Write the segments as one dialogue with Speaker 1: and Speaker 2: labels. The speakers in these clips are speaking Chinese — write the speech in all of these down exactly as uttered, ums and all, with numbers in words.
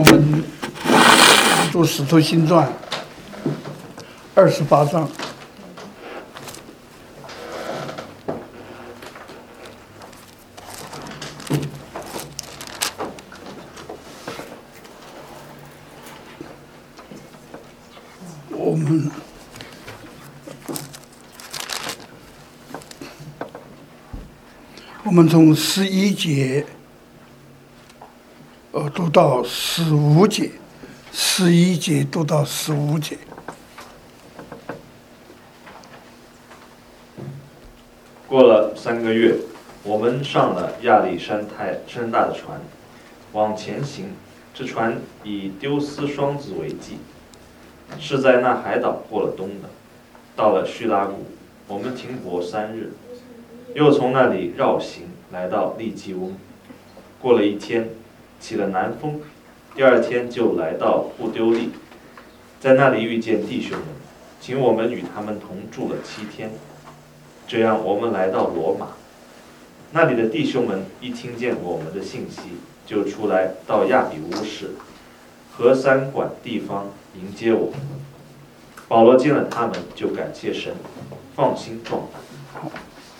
Speaker 1: 我们读《使徒行传》二十八章。我们我们从十一节呃读到十五节，十一节读到十五节。
Speaker 2: 过了三个月，我们上了亚历山太山大的船，往前行。这船以丢斯双子为记，是在那海岛过了冬的。到了叙拉古，我们停泊三日，又从那里绕行来到利基翁。过了一天，起了南风，第二天就来到布丢利，在那里遇见弟兄们，请我们与他们同住了七天。这样我们来到罗马，那里的弟兄们一听见我们的信息，就出来到亚比乌市和三馆地方迎接我们。保罗见了他们，就感谢神，放心壮胆。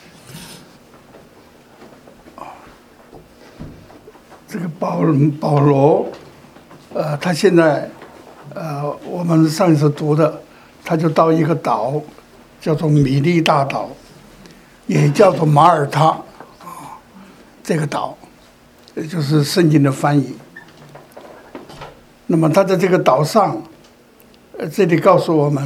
Speaker 1: 这个保保罗，呃，他现在，呃，我们上一次读的，他就到一个岛，叫做米利大岛，也叫做马耳他，啊，这个岛，也就是圣经的翻译。那么他在这个岛上，呃，这里告诉我们，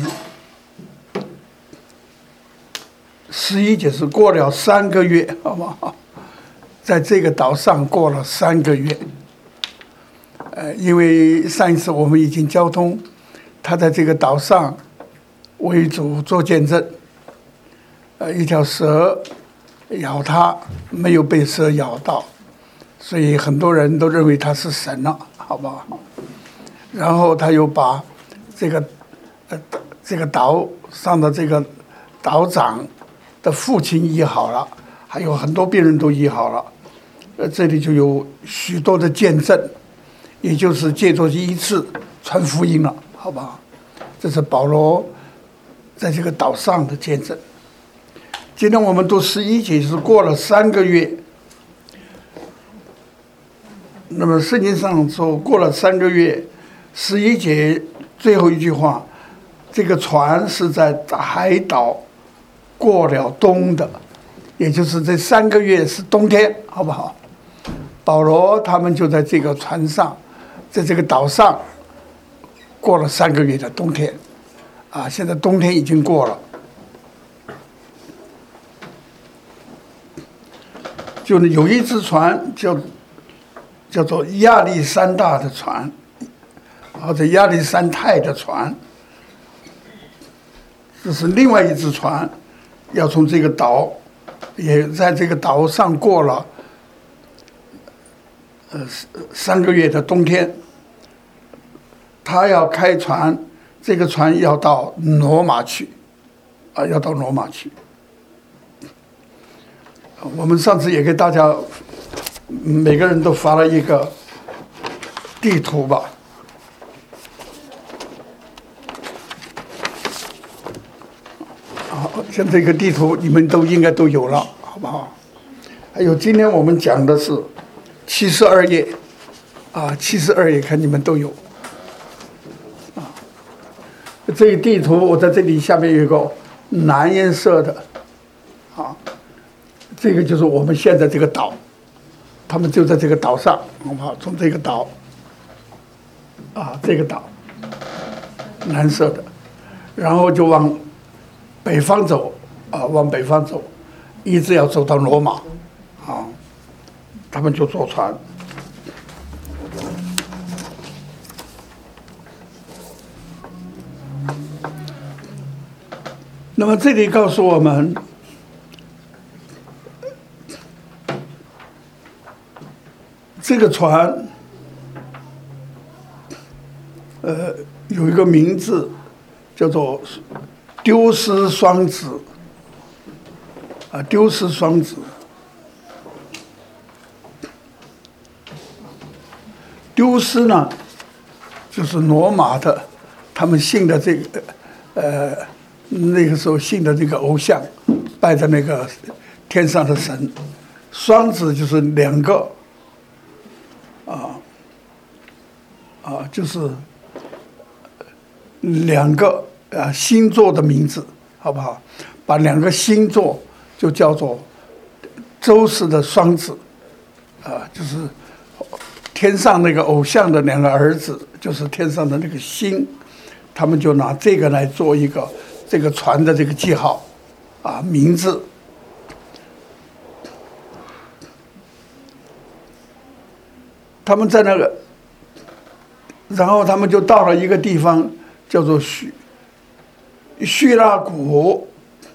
Speaker 1: 十一节是过了三个月，好不好？在这个岛上过了三个月，呃，因为上一次我们已经交通，他在这个岛上为主做见证，呃，一条蛇咬他，没有被蛇咬到，所以很多人都认为他是神了，好不好？然后他又把这个呃这个岛上的这个岛长的父亲医好了，还有很多病人都医好了。呃，这里就有许多的见证，也就是借着一次传福音了，好不好？这是保罗在这个岛上的见证。今天我们读十一节是过了三个月，那么圣经上说过了三个月，十一节最后一句话，这个船是在海岛过了冬的，也就是这三个月是冬天，好不好？保罗他们就在这个船上，在这个岛上过了三个月的冬天，啊，现在冬天已经过了，就有一只船叫叫做亚历山大的船，或者亚历山泰的船，这是另外一只船，要从这个岛，也在这个岛上过了呃三个月的冬天。他要开船，这个船要到罗马去，啊，要到罗马去。我们上次也给大家每个人都发了一个地图吧。好，像这个地图你们都应该都有了，好不好？还有今天我们讲的是七十二页，啊，七十二页看你们都有。啊，这个地图我在这里下面有一个蓝颜色的，啊，这个就是我们现在这个岛，他们就在这个岛上，好不好？从这个岛，啊，这个岛，蓝色的，然后就往北方走，啊，往北方走，一直要走到罗马，啊，他们就坐船。那么这里告诉我们，这个船，呃，有一个名字叫做丢失双子，啊，丢失双子。丢失呢， 就是罗马的，他们信的这个，呃，那个时候信的这个偶像，拜的那个天上的神。双子就是两个，啊，啊，就是两个啊星座的名字，好不好？把两个星座就叫做周氏的双子，啊，就是天上那个偶像的两个儿子，就是天上的那个星，他们就拿这个来做一个这个船的这个记号，啊，名字。他们在那个，然后他们就到了一个地方，叫做叙叙拉古。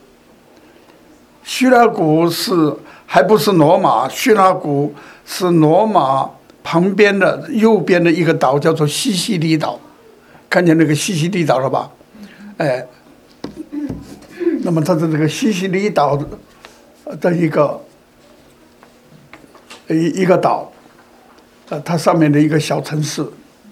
Speaker 1: 叙拉古是还不是罗马，叙拉古是罗马旁边的右边的一个岛，叫做西西里岛。看见那个西西里岛了吧？哎，那么它的这个西西里岛的一个一一个岛。呃，它上面的一个小城市。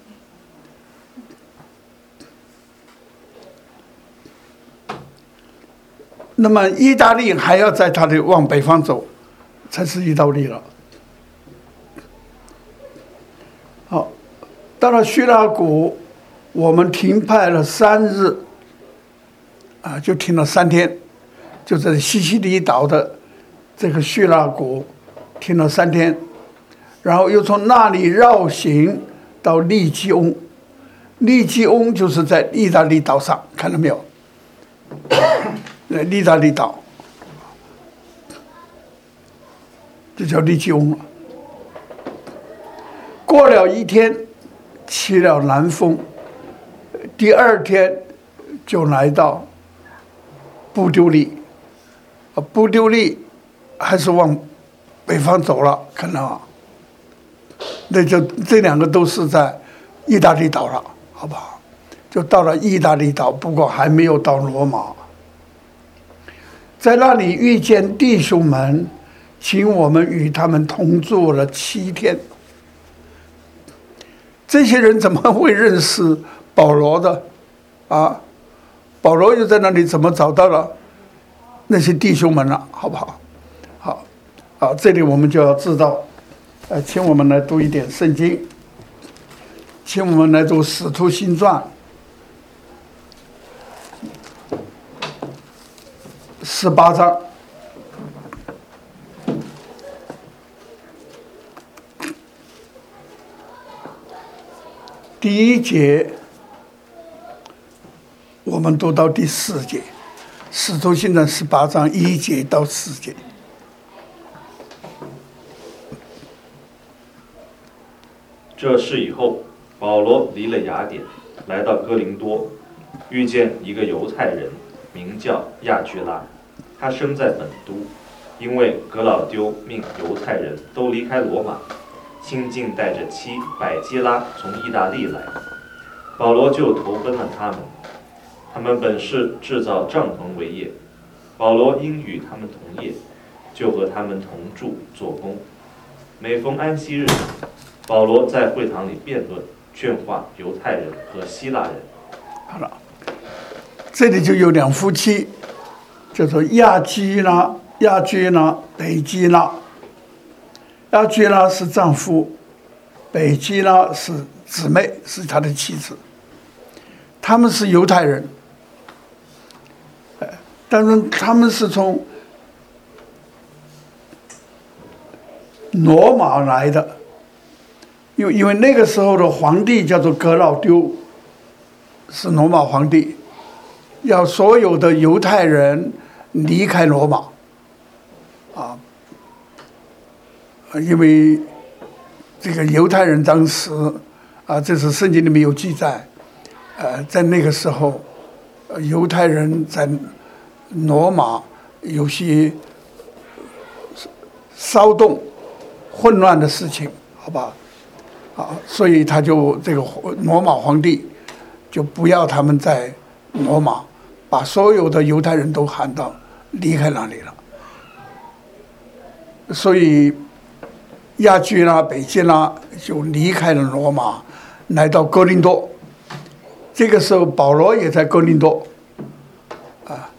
Speaker 1: 那么意大利还要在它的往北方走，才是意大利了。好，到了叙拉古，我们停派了三日，啊，就停了三天，就在西西里岛的这个叙拉古停了三天。然后又从那里绕行到利基翁，利基翁就是在意大利岛上，看到没有？意大利岛，就叫利基翁了。过了一天，起了南风，第二天就来到布丢利，啊，布丢利还是往北方走了，看到吗？那就这两个都是在意大利岛了，好不好？就到了意大利岛，不过还没有到罗马。在那里遇见弟兄们，请我们与他们同住了七天。这些人怎么会认识保罗的？啊，保罗又在那里怎么找到了那些弟兄们了？好不好？好，好，这里我们就要知道。呃，请我们来读一点圣经，请我们来读《使徒行传》十八章第一节，我们读到第四节，《使徒行传》十八章一节到四节。
Speaker 2: 这事以后，保罗离了雅典，来到哥林多，遇见一个犹太人，名叫亚居拉，他生在本都，因为格老丢命犹太人都离开罗马，亲近带着妻百基拉从意大利来，保罗就投奔了他们。他们本是制造帐篷为业，保罗因与他们同业，就和他们同住做工。每逢安息日，保罗在会堂里辩论，劝化犹太人和希腊人。
Speaker 1: 好了，这里就有两夫妻，叫做亚基拉、亚居拉、北基拉。亚居拉是丈夫，北基拉是姊妹，是他的妻子。他们是犹太人，但是他们是从罗马来的。因为因为那个时候的皇帝叫做格老丢，是罗马皇帝，要所有的犹太人离开罗马，啊，因为这个犹太人当时啊，这是圣经里面有记载，呃，在那个时候，犹太人在罗马有些骚动、混乱的事情，好吧？啊，所以他就这个罗马皇帝就不要他们在罗马，把所有的犹太人都喊到离开那里了。所以亚居拉、北基拉就离开了罗马，来到哥林多， 这个时候保罗也在哥林多，啊，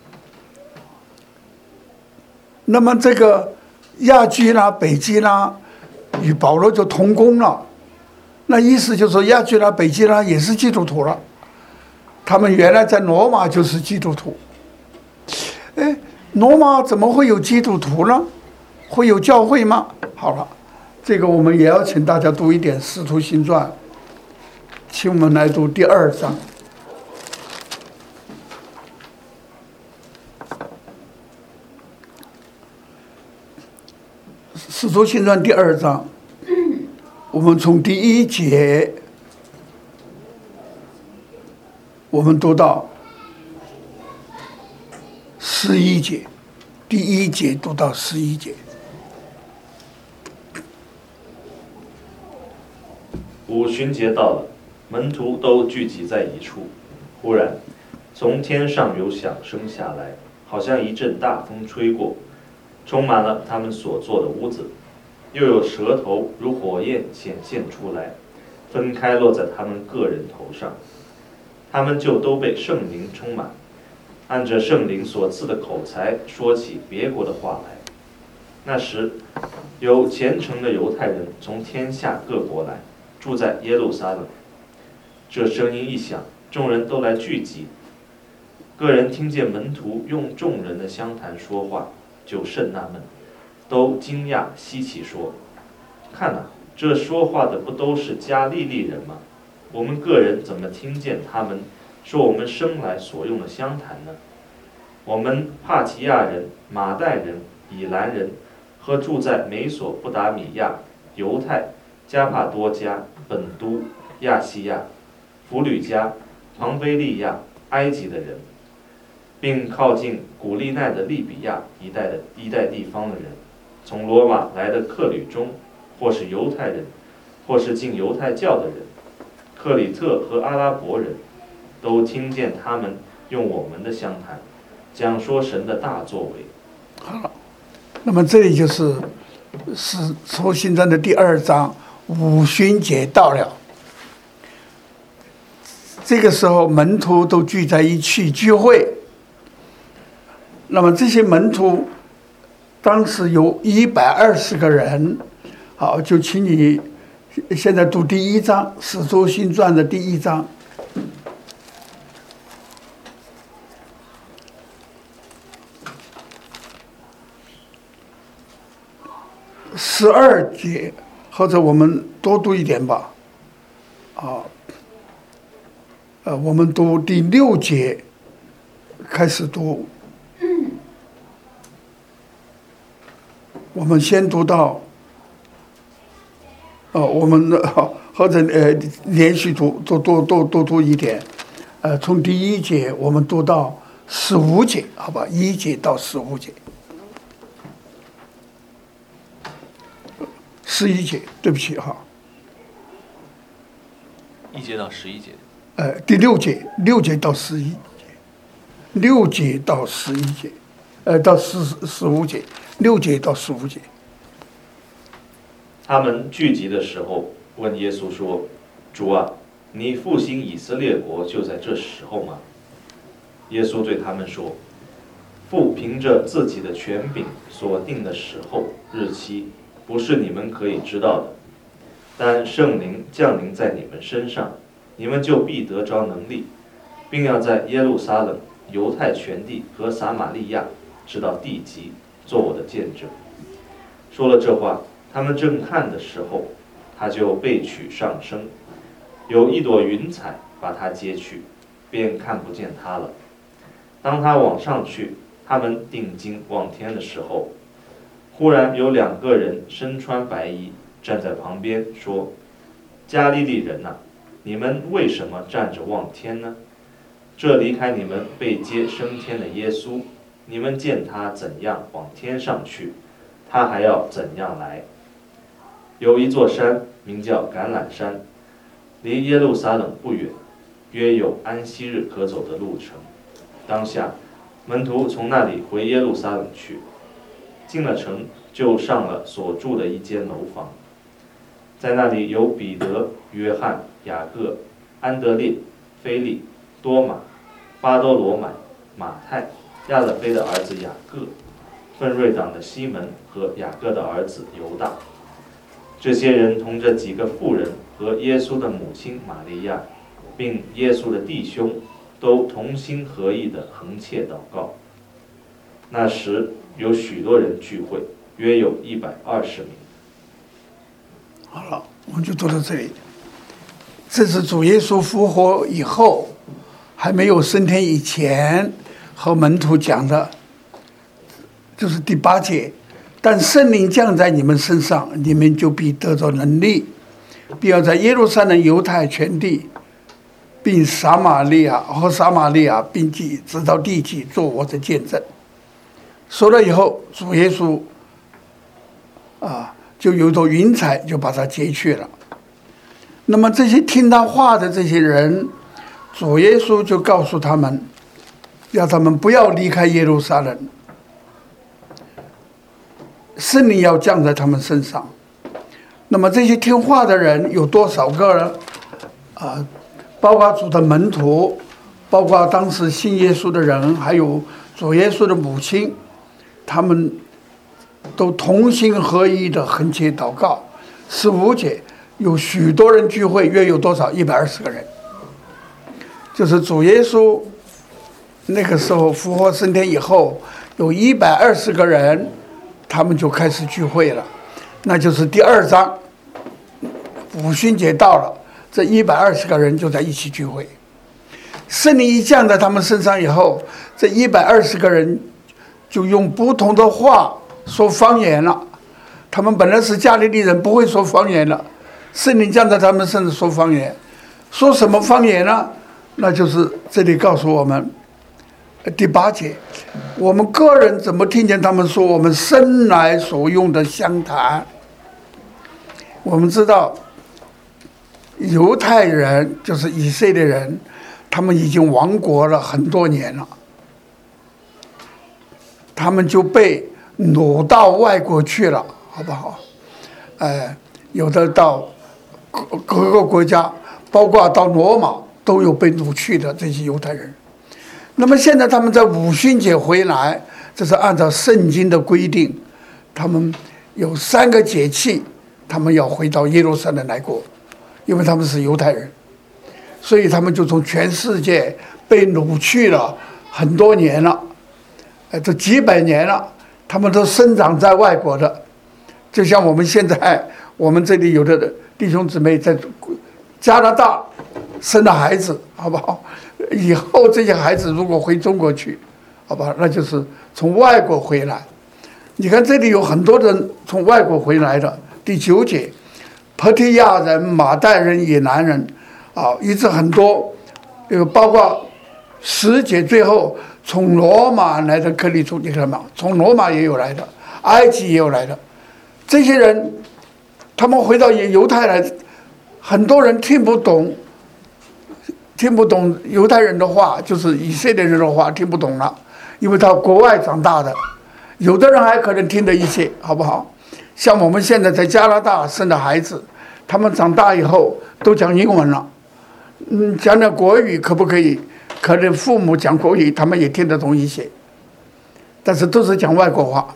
Speaker 1: 那么这个亚居拉、北基拉与保罗就同工了，那意思就是说亚居拉、北基拉也是基督徒了，他们原来在罗马就是基督徒。哎，罗马怎么会有基督徒呢？会有教会吗？好了，这个我们也要请大家读一点《使徒行传》，请我们来读第二章。《使徒行传》第二章，我们从第一节，我们读到十一节，第一节读到十一节。
Speaker 2: 五旬节到了，门徒都聚集在一处。忽然，从天上有响声下来，好像一阵大风吹过，充满了他们所坐的屋子。又有舌头如火焰显现出来，分开落在他们个人头上。他们就都被圣灵充满，按着圣灵所赐的口才说起别国的话来。那时，有虔诚的犹太人从天下各国来，住在耶路撒冷。这声音一响，众人都来聚集。个人听见门徒用众人的相谈说话，就甚纳闷，都惊讶稀奇说：“看哪，这说话的不都是加利利人吗？我们个人怎么听见他们说我们生来所用的相谈呢？我们帕提亚人、马代人、以兰人和住在美索不达米亚、犹太、加帕多家、本都、亚细亚、弗吕家、庞菲利亚、埃及的人，并靠近古利奈的利比亚一带的一带地方的人，从罗马来的客旅中，或是犹太人，或是进犹太教的人，克里特和阿拉伯人，都听见他们用我们的相谈，讲说神的大作为。
Speaker 1: 好，那么这里就是《使徒行传》的第二章，五旬节到了。这个时候门徒都聚在一起聚会。那么这些门徒当时有一百二十个人。好，就请你现在读第一章《使徒行传》的第一章。十二节，或者我们多读一点吧。啊，呃，我们读第六节开始读。我们先读到，呃，我们呃或者呃连续读，多多多多读一点，呃，从第一节我们读到十五节，好吧，一节到十五节。十一节，对不起哈。
Speaker 3: 一节到十一节。
Speaker 1: 呃，第六节，六节到十一节，六节到十一节，呃，到十十五节，六节到十五节。
Speaker 2: 他们聚集的时候，问耶稣说：“主啊，你复兴以色列国就在这时候吗？”耶稣对他们说：“父凭着自己的权柄所定的时候、日期，不是你们可以知道的。但圣灵降临在你们身上，你们就必得着能力，并要在耶路撒冷、犹太全地和撒玛利亚，直到地极，做我的见证。”说了这话，他们正看的时候，他就被取上升，有一朵云彩把他接去，便看不见他了。当他往上去，他们定睛望天的时候，忽然有两个人身穿白衣站在旁边，说：“加利利人哪，你们为什么站着望天呢？这离开你们被接升天的耶稣，你们见他怎样往天上去，他还要怎样来。有一座山名叫橄榄山，离耶路撒冷不远，约有安息日可走的路程。当下门徒从那里回耶路撒冷去，进了城，就上了所住的一间楼房。在那里有彼得、约翰、雅各、安德烈、 腓利、多马、巴多罗买、马太、亚勒菲的儿子雅各、奋锐党的西门和雅各的儿子犹大。这些人同着几个妇人和耶稣的母亲玛利亚，并耶稣的弟兄，都同心合意地横切祷告。那时有许多人聚会，约有一百二十名。
Speaker 1: 好了，我们就读到这里。这是主耶稣复活以后，还没有升天以前和门徒讲的，就是第八节。但圣灵降在你们身上，你们就必得着能力，必要在耶路撒冷、犹太全地，并撒玛利亚和撒玛利亚并际直到地极，做我的见证。说了以后，主耶稣啊，就有朵云彩就把他接去了。那么这些听他话的这些人，主耶稣就告诉他们，要他们不要离开耶路撒冷，圣灵要降在他们身上。那么这些听话的人有多少个呢？啊，包括主的门徒，包括当时信耶稣的人，还有主耶稣的母亲，他们都同心合一的横切祷告。十五节，有许多人聚会，约有多少？一百二十个人。就是主耶稣那个时候复活升天以后，有一百二十个人，他们就开始聚会了。那就是第二章，五旬节到了，这一百二十个人就在一起聚会。圣灵一降在他们身上以后，这一百二十个人就用不同的话说方言了。他们本来是加利利人，不会说方言了。圣灵降在他们身上说方言，说什么方言呢？那就是这里告诉我们，第八节，我们个人怎么听见他们说我们生来所用的乡谈？我们知道，犹太人就是以色列人，他们已经亡国了很多年了，他们就被掳到外国去了，好不好？呃，有的到各个国家，包括到罗马，都有被掳去的这些犹太人。那么现在他们在五旬节回来，这是按照圣经的规定，他们有三个节气，他们要回到耶路撒冷来过，因为他们是犹太人，所以他们就从全世界被掳去了很多年了，呃，都几百年了，他们都生长在外国的，就像我们现在，我们这里有的弟兄姊妹在加拿大生了孩子，好不好？以后这些孩子如果回中国去，好吧，那就是从外国回来。你看这里有很多人从外国回来的。第九节，帕提亚人、马代人、以南人，啊，一直很多，有包括十节最后从罗马来的克里图，你看嘛，从罗马也有来的，埃及也有来的。这些人，他们回到犹太来，很多人听不懂。听不懂犹太人的话，就是以色列人的话听不懂了，因为他国外长大的，有的人还可能听得一些，好不好？像我们现在在加拿大生的孩子，他们长大以后都讲英文了，嗯，讲讲国语可不可以？可能父母讲国语，他们也听得懂一些，但是都是讲外国话。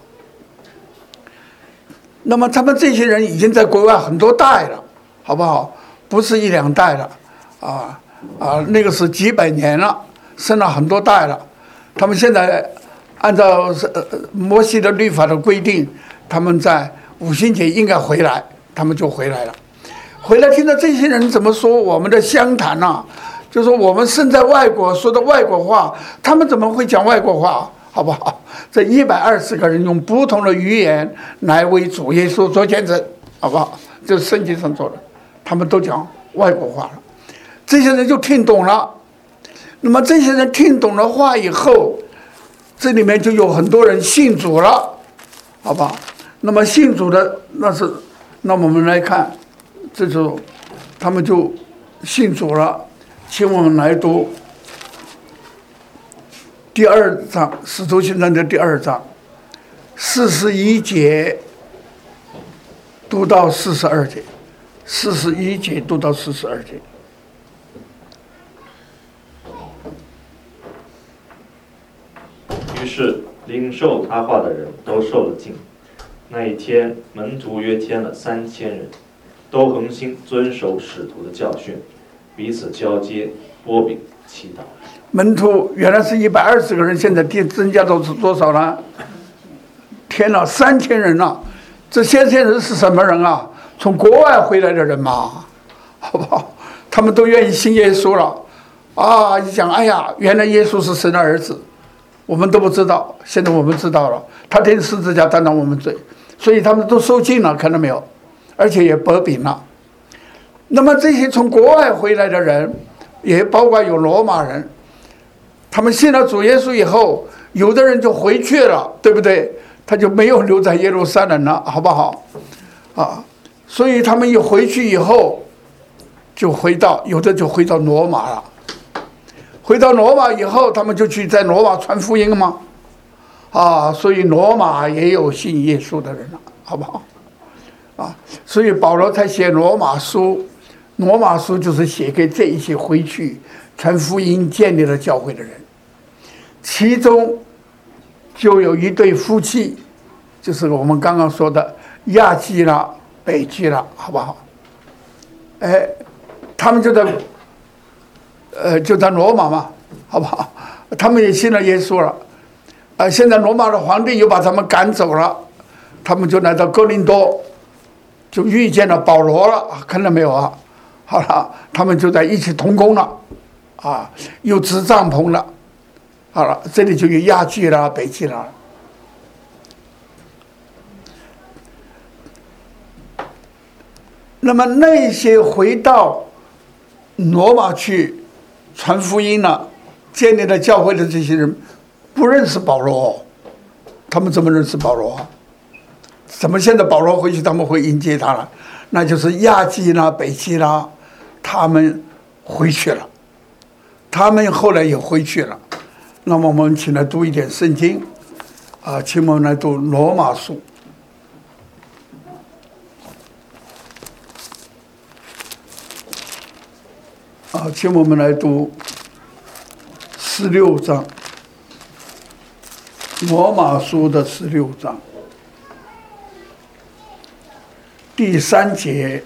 Speaker 1: 那么他们这些人已经在国外很多代了，好不好？不是一两代了，啊。啊，那个是几百年了，生了很多代了。他们现在按照呃摩西的律法的规定，他们在五旬节应该回来，他们就回来了。回来听到这些人怎么说我们的乡谈呐，就说我们生在外国，说的外国话，他们怎么会讲外国话？好不好？这一百二十个人用不同的语言来为主耶稣做见证，好不好？这是圣经上做的，他们都讲外国话了。这些人就听懂了，那么这些人听懂了话以后，这里面就有很多人信主了，好吧？那么信主的那是，那我们来看，这就他们就信主了。请我们来读第二章《使徒行传》的第二章，四十一节读到四十二节，四十一节读到四十二节。
Speaker 2: 是领受他话的人都受了禁。那一天，门徒约添了三千人，都恒心遵守使徒的教训，彼此交接，擘饼祈祷。
Speaker 1: 门徒原来是一百二十个人，现在增加到多少了？添了三千人了。这些千人是什么人啊？从国外回来的人嘛，好不好？他们都愿意信耶稣了啊！一讲，哎呀，原来耶稣是神的儿子，我们都不知道，现在我们知道了，他钉十字架担当我们罪，所以他们都受尽了，看到没有？而且也擘饼了。那么这些从国外回来的人，也包括有罗马人，他们信了主耶稣以后，有的人就回去了，对不对？他就没有留在耶路撒冷了，好不好？啊，所以他们一回去以后，就回到有的就回到罗马了。回到罗马以后，他们就去在罗马传福音嘛，啊，所以罗马也有信耶稣的人了，好不好？啊，所以保罗才写罗马书，罗马书就是写给这一些回去传福音、建立了教会的人，其中就有一对夫妻，就是我们刚刚说的亚基拉、北基拉，好不好？哎，他们就在，呃，就在罗马嘛，好不好？他们也信了耶稣了，啊、呃，现在罗马的皇帝又把他们赶走了，他们就来到哥林多，就遇见了保罗了，看到没有啊？好了，他们就在一起同工了，啊，又支帐篷了。好了，这里就有亚基拉、北基拉。那么那些回到罗马去传福音了、建立了教会的这些人，不认识保罗，他们怎么认识保罗？怎么现在保罗回去他们会迎接他了？那就是亚基拉、北基拉，他们回去了，他们后来也回去了。那么我们请来读一点圣经，啊，请我们来读罗马书。啊，请我们来读十六章，罗马书的十六章第三节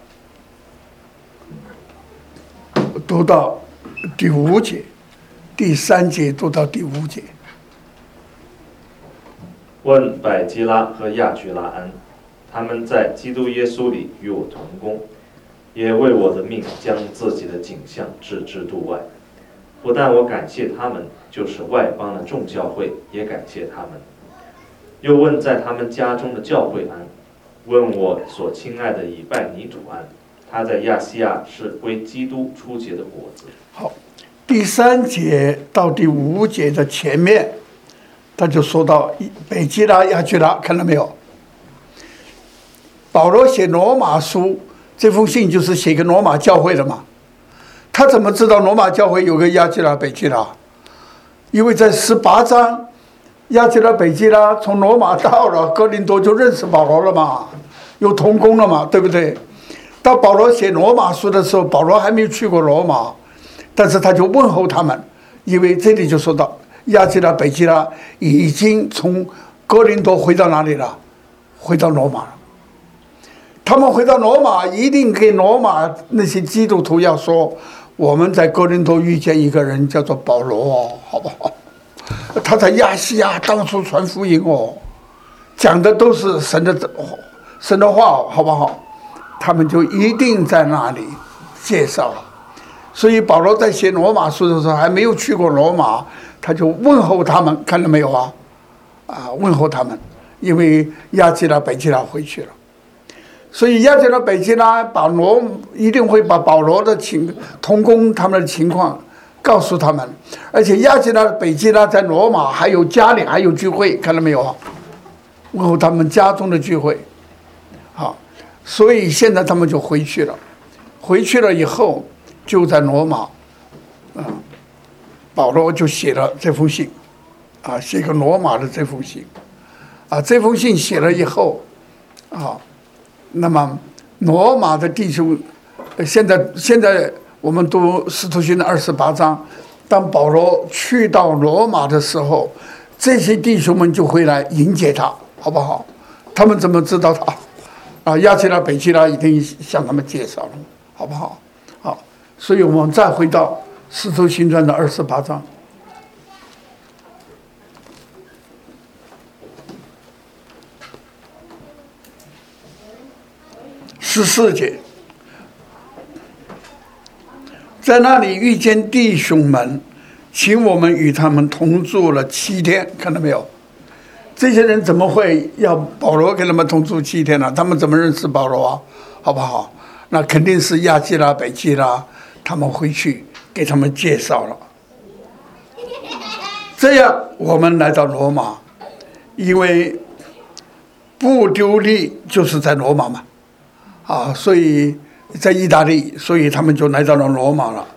Speaker 1: 读到第五节，第三节读到第五节。
Speaker 2: 问百基拉和亚居拉安，他们在基督耶稣里与我同工，也为我的命将自己的景象置之度外。不但我感谢他们，就是外邦的众教会也感谢他们。又问在他们家中的教会安，问我所亲爱的以拜尼土安，他在亚细亚是为基督初结的果子。
Speaker 1: 好，第三节到第五节的前面，他就说到北基拉、亚居拉，看到没有？保罗写罗马书，这封信就是写给罗马教会的嘛。他怎么知道罗马教会有个亚基拉、北基拉？因为在十八章，亚基拉、北基拉从罗马到了哥林多就认识保罗了嘛，有同工了嘛，对不对？到保罗写罗马书的时候，保罗还没有去过罗马，但是他就问候他们，因为这里就说到亚基拉、北基拉已经从哥林多回到哪里了？回到罗马了。他们回到罗马，一定给罗马那些基督徒要说，我们在哥林多遇见一个人叫做保罗，好不好？他在亚细亚到处传福音哦，讲的都是神的神的话，好不好？他们就一定在那里介绍了。所以保罗在写罗马书的时候还没有去过罗马，他就问候他们，看到没有啊？啊，问候他们，因为亚基拉、北基拉回去了。所以亚基拉、北基拉保罗一定会把保罗的情同工他们的情况告诉他们，而且亚基拉、北基拉在罗马还有家里还有聚会，看到没有？问候他们家中的聚会。好，所以现在他们就回去了，回去了以后就在罗马，啊，保罗就写了这封信，啊，写给罗马的这封信，啊，这封信写了以后，啊。那么，罗马的弟兄，现在现在我们读《使徒行传》二十八章，当保罗去到罗马的时候， 这些弟兄们就会来迎接他，好不好？他们怎么知道他？啊，亚基拉、北基拉一定向他们介绍了，好不好？好，所以我们再回到《使徒行传》的二十八章十四节，在那里遇见弟兄们，请我们与他们同住了七天，看到没有？这些人怎么会要保罗跟他们同住七天呢？他们怎么认识保罗啊？好不好？那肯定是亚基拉、北基拉他们回去给他们介绍了。这样我们来到罗马，因为不丢利就是在罗马嘛，啊，所以在意大利，所以他们就来到了罗马了。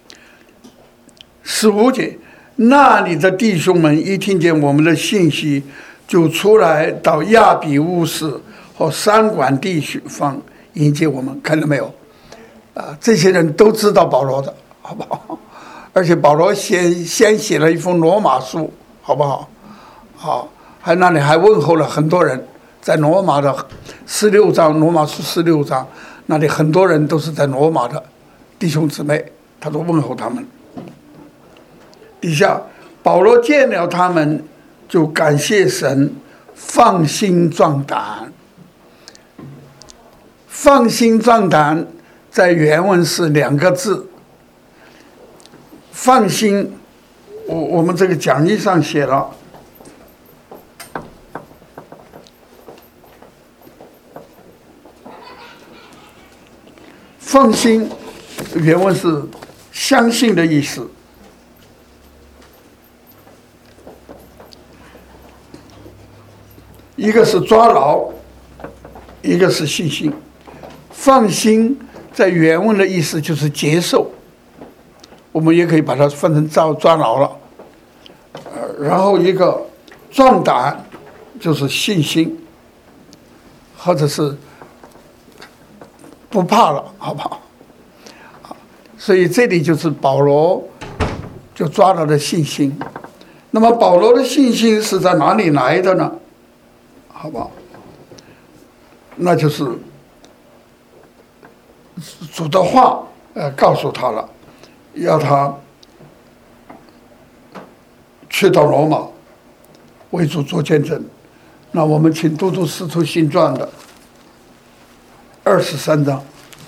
Speaker 1: 十五节。那里的弟兄们一听见我们的信息，就出来到亚比乌斯和三管地方迎接我们，看到没有？啊，这些人都知道保罗的，好不好？而且保罗先先写了一封罗马书，好不好？好，还那里还问候了很多人，在罗马的十六章，罗马书十六章，那里很多人都是在罗马的弟兄姊妹，他都问候他们。底下保罗见了他们，就感谢神，放心壮胆。放心壮胆在原文是两个字。放心，我我们这个讲义上写了，放心原文是相信的意思。一个是抓牢，一个是信心。放心在原文的意思就是接受，我们也可以把它分成抓抓牢了。呃，然后一个壮胆就是信心，或者是不怕了，好不好？所以这里就是保罗就抓到了信心。那么保罗的信心是在哪里来的呢？好不好？那就是主的话，呃，告诉他了，要他去到罗马为主做见证。那我们请读读《使徒行传》的二十三章。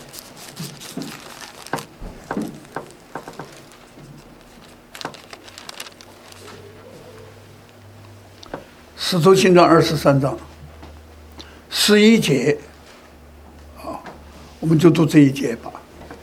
Speaker 1: 使徒行传二十三章十一节，啊，我们就读这一节吧。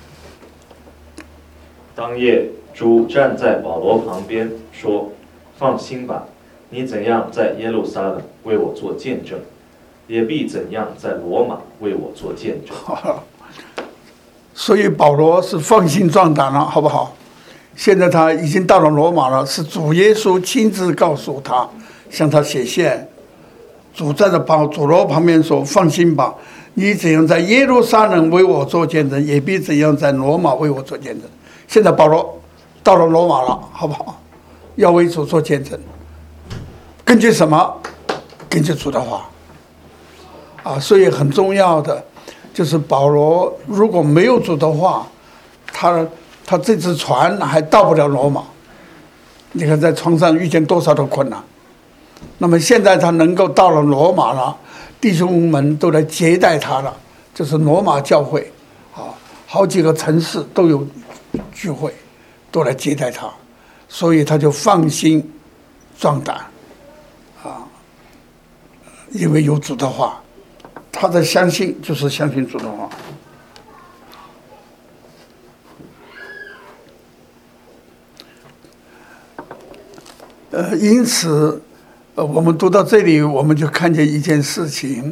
Speaker 2: 当夜，主站在保罗旁边说：“放心吧，你怎样在耶路撒冷为我做见证，也必怎样在罗马为我做见证。”
Speaker 1: 所以保罗是放心壮胆了，好不好？现在他已经到了罗马了，是主耶稣亲自告诉他。向他写信，主站在保罗旁边说：“放心吧，你怎样在耶路撒冷为我做见证，也必怎样在罗马为我做见证。”现在保罗到了罗马了，好不好？要为主做见证，根据什么？根据主的话。啊，所以很重要的就是保罗如果没有主的话，他他这只船还到不了罗马。你看在船上遇见多少的困难。那么现在他能够到了罗马了，弟兄们都来接待他了，就是罗马教会，啊，好几个城市都有聚会，都来接待他，所以他就放心壮胆，啊，因为有主的话，他的相信就是相信主的话。呃，因此。呃，我们读到这里，我们就看见一件事情，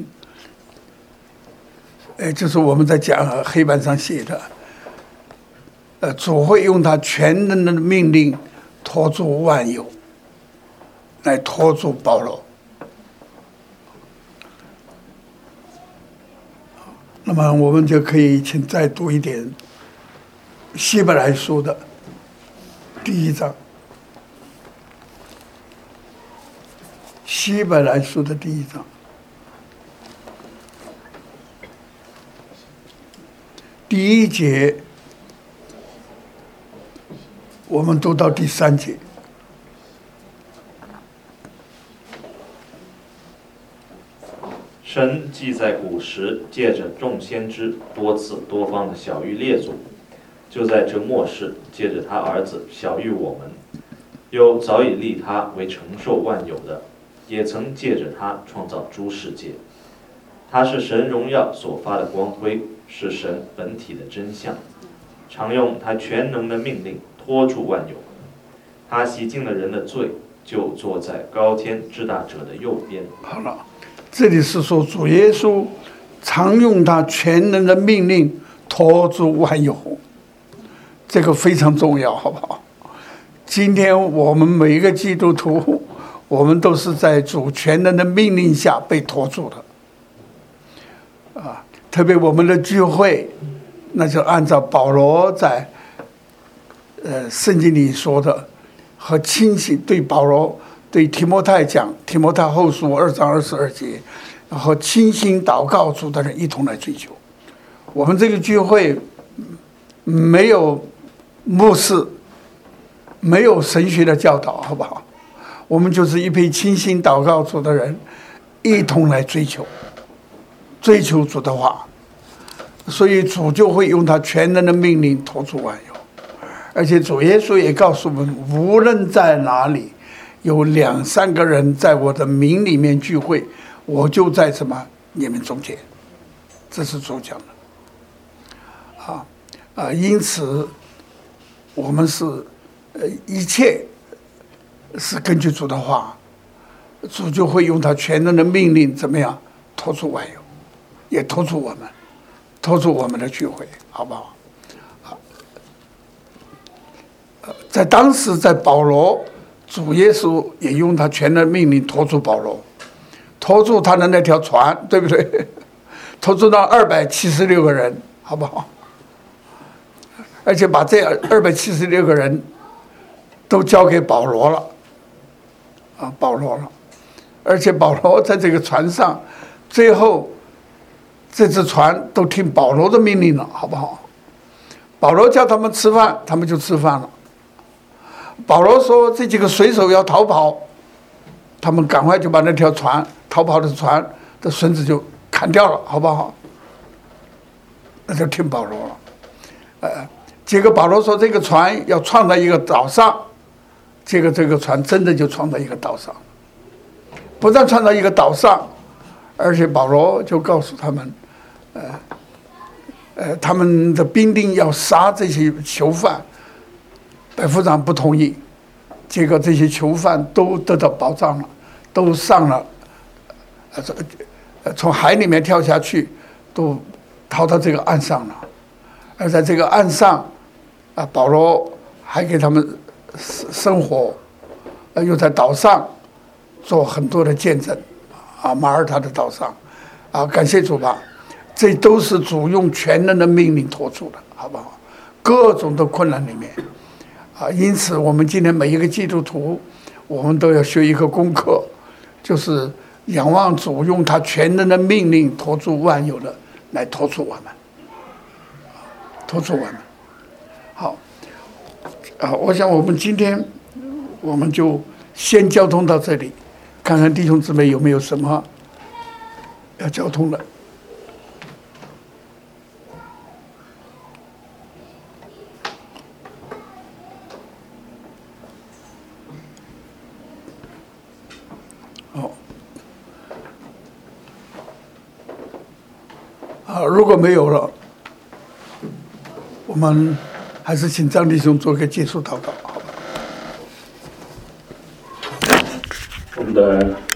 Speaker 1: 呃，就是我们在讲黑板上写的，呃，主会用他全能的命令托住万有，来托住保罗。那么我们就可以请再读一点希伯来书的第一章。 希伯来书的第一章，第一节，我们读到第三节。
Speaker 2: 神既在古时借着众先知多次多方的晓谕列祖，就在这末世借着他儿子晓谕我们，又早已立他为承受万有的，也曾借着他创造诸世界。他是神荣耀所发的光辉，是神本体的真相，常用他全能的命令托住万有。他洗净了人的罪，就坐在高天至大者的右边。
Speaker 1: 好了，这里是说主耶稣常用他全能的命令托住万有，这个非常重要，好不好？今天我们每一个基督徒，我们都是在主全能的命令下被托住的，啊，特别我们的聚会，那就按照保罗在呃圣经里说的，和清醒对保罗对提摩太讲，提摩太后书二章二十二节，然后清心祷告主的人一同来追求。我们这个聚会没有牧师，没有神学的教导，好不好？我们就是一批清心祷告主的人，一同来追求，追求主的话，所以主就会用他全能的命令托住万有。而且主耶稣也告诉我们，无论在哪里有两三个人在我的名里面聚会，我就在什么你们中间，这是主讲的。啊啊，因此我们是呃一切是根据主的话，主就会用他全能的命令怎么样托住万有，也托住我们，托住我们的聚会，好不好？在当时，在保罗，主耶稣也用他全能命令托住保罗，托住他的那条船，对不对？托住到二百七十六个人，好不好？而且把这二百七十六个人都交给保罗了，啊，保罗了。而且保罗在这个船上，最后这只船都听保罗的命令了，好不好？保罗叫他们吃饭，他们就吃饭了。保罗说这几个水手要逃跑，他们赶快就把那条船逃跑的船的绳子就砍掉了，好不好？那就听保罗了。呃，结果保罗说这个船要撞到一个岛上，结果这个船真的就撞到一个岛上，不但撞到一个岛上，而且保罗就告诉他们，呃，呃，他们的兵丁要杀这些囚犯。百夫长不同意，结果这些囚犯都得到保障了，都上了，呃，从海里面跳下去，都逃到这个岸上了。而在这个岸上，啊，保罗还给他们生活，呃，又在岛上做很多的见证，啊，马耳他的岛上，啊，感谢主吧，这都是主用全能的命令托住的，好不好？各种的困难里面。啊，因此我们今天每一个基督徒，我们都要学一个功课，就是仰望主用他全能的命令托住万有的来托住我们，托住我们。好，啊，我想我们今天我们就先交通到这里，看看弟兄姊妹有没有什么要交通的。啊，如果没有了，我们还是请张弟兄做个结束祷告，好吧？
Speaker 3: 我们的